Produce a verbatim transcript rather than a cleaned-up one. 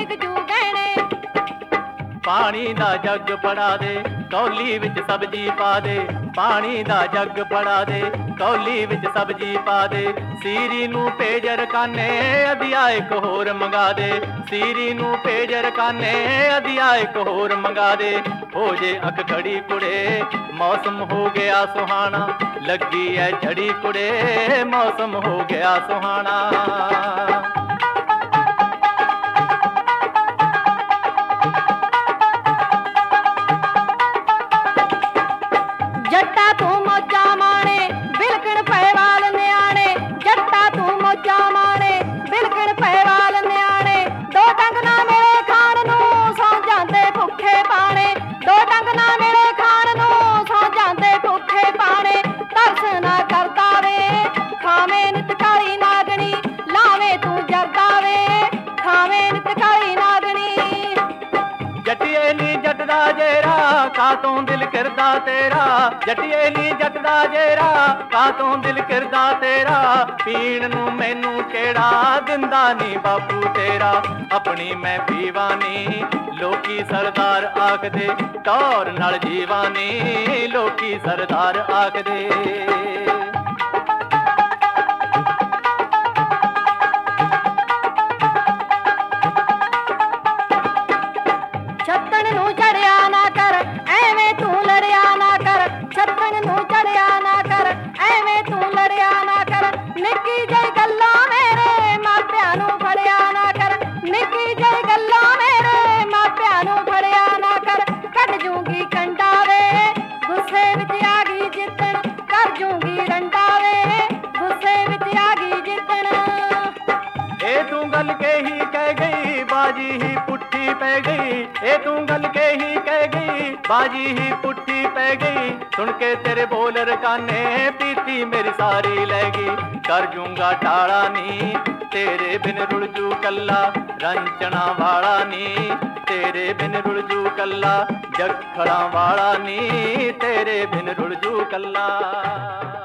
ਵਿਕ ਜੂ ਗਹਿਣੇ। ਪਾਣੀ ਦਾ ਜੱਗ ਫੜਾ ਦੇ ਕੌਲੀ ਵਿੱਚ ਸਬਜ਼ੀ ਪਾ ਦੇ, ਪਾਣੀ ਦਾ ਜੱਗ ਫੜਾ ਦੇ ਕੌਲੀ ਵਿੱਚ ਸਬਜ਼ੀ ਪਾ ਦੇ। ਸੀਰੀ ਨੂੰ ਭੇਜ ਰਕਾਨੇ ਅਧਿਆ ਇੱਕ ਹੋਰ ਮੰਗਾ ਦੇ, ਸੀਰੀ ਨੂੰ ਭੇਜ ਰਕਾਨੇ ਅਧਿਆ ਇੱਕ ਹੋਰ ਮੰਗਾ ਦੇ। ਹੋ ਜੇ ਅੱਖ ਖੜੀ ਕੁੜੇ ਮੌਸਮ ਹੋ ਗਿਆ ਸੁਹਾਣਾ, ਲੱਗੀ ਐ ਝੜੀ ਕੁੜੇ ਮੌਸਮ ਹੋ ਗਿਆ ਸੁਹਾਣਾ। ਜੱਟਾ ਤੂੰ ਮੌਜਾਂ ਮਾਣੇ ਬਿਲਕਣ ਪਏ ਵਾਲ ਨਿਆਣੇ, ਜੱਟਾ ਤੂੰ ਮੌਜਾਂ ਮਾਣੇ ਬਿਲਕਣ ਪਏ ਵਾਲ ਨਿਆਣੇ। ਦੋ ਡੰਗ ਨਾ ਮਿਲੇ ਖਾਣ ਨੂੰ ਸੌ ਜਾਂਦੇ ਭੁੱਖੇ ਪਾਣੇ, ਦੋ ਡੰਗ ਨਾ ਮਿਲੇ ਖਾਣ ਨੂੰ ਸੌ ਜਾਂਦੇ ਭੁੱਖੇ ਪਾਣੇ। ਤਰਸ ਨਾ ਕਰਦਾ ਵੇ ਖਾਵੇਂ ਨਿਤ ਕਾਲੀ ਨਾਗਣੀ, ਲਾਵੇਂ ਤੂੰ ਜਰਦਾ ਵੇ ਖਾਵੇਂ ਨਿਤ ਕਾਲੀ ਨਾਗਣੀ। ਜੱਟੀਏ ਨੀ ਜੱਟ ਦਾ ਜੇਰਾ ਕਾਤੋਂ ਦਿਲ ਕਰਦਾ ਤੇਰਾ, ਜੱਟੀਏ ਨੀ ਜੱਟ ਦਾ ਜੇਰਾ ਕਾਤੋਂ ਦਿਲ ਕਰਦਾ ਤੇਰਾ। ਪੀਣ ਨੂੰ ਮੈਨੂੰ ਕਿਹੜਾ ਦਿੰਦਾ ਨੀ ਬਾਪੂ ਤੇਰਾ, ਆਪਣੀ ਮੈਂ ਪੀਵਾਨੀ ਲੋਕੀ ਸਰਦਾਰ ਆਖਦੇ। ਟੌਰ ਨਾਲ ਜੀਵਾਨੀ ਲੋਕੀ ਸਰਦਾਰ ਆਖਦੇ। ਛੱਤਣ ਨੂੰ ਚੜਿਆ ਨਾ ਕਰ ਐਵੇਂ ਤੂੰ ਲੜਿਆ ਨਾ ਕਰ, ਛੱਤਣ ਨੂੰ ਚੜਿਆ ਨਾ ਕਰ ਐਵੇਂ ਤੂੰ ਲੜਿਆ ਨਾ ਕਰ। ਨਿੱਕੀ ਜਿਹੀ ਗੱਲਾਂ ਮੇਰੇ ਮਾਪਿਆਂ ਨੂੰ ਫੜਿਆ ਨਾ ਕਰ, ਨਿੱਕੀ ਜਿਹੀ ਗੱਲਾਂ ਮੇਰੇ ਮਾਪਿਆਂ ਨੂੰ ਫੜਿਆ ਨਾ ਕਰ। ਕੱਢ ਜੂਗੀ ਕੰਡਾ ਵੇ ਗੁੱਸੇ ਵਿੱਚ ਆ ਗਈ ਜਿੱਤਣ, ਕਰ ਜੂਗੀ ਰੰਡਾ ਵੇ ਗੁੱਸੇ ਵਿੱਚ ਆ ਗਈ ਜਿੱਤਣ। ਇਹ ਤੂੰ ਗੱਲ ਕਹੀ ਕਹਿ ਗਈ ਬਾਜੀ ਹੀ ਪੁੱਠੀ ਪੈ ਗਈ, ਇਹ ਤੂੰ ਗੱਲ ਕਹੀ ਕਹਿ ਗਈ ਬਾਜੀ ਹੀ ਪੁੱਠੀ ਪੈ ਗਈ। ਸੁਣ ਕੇ ਤੇਰੇ ਬੋਲ ਰਕਾਨੇ ਪੀਤੀ ਮੇਰੀ ਸਾਰੀ ਲੈ ਗਈ। ਕਰ ਜੂੰਗਾ ਢਾਲਾ ਨੀ ਤੇਰੇ ਬਿਨ ਰੁਲ ਜੂ ਕੱਲਾ, ਰੰਚਣਾ ਵਾਲਾ ਨੀ ਤੇਰੇ ਬਿਨ ਰੁਲ ਜੂ ਕੱਲਾ। ਜੱਖੜਾਂ ਵਾਲਾ ਨੀ ਤੇਰੇ ਬਿਨ ਰੁਲ ਜੂ ਕੱਲਾ।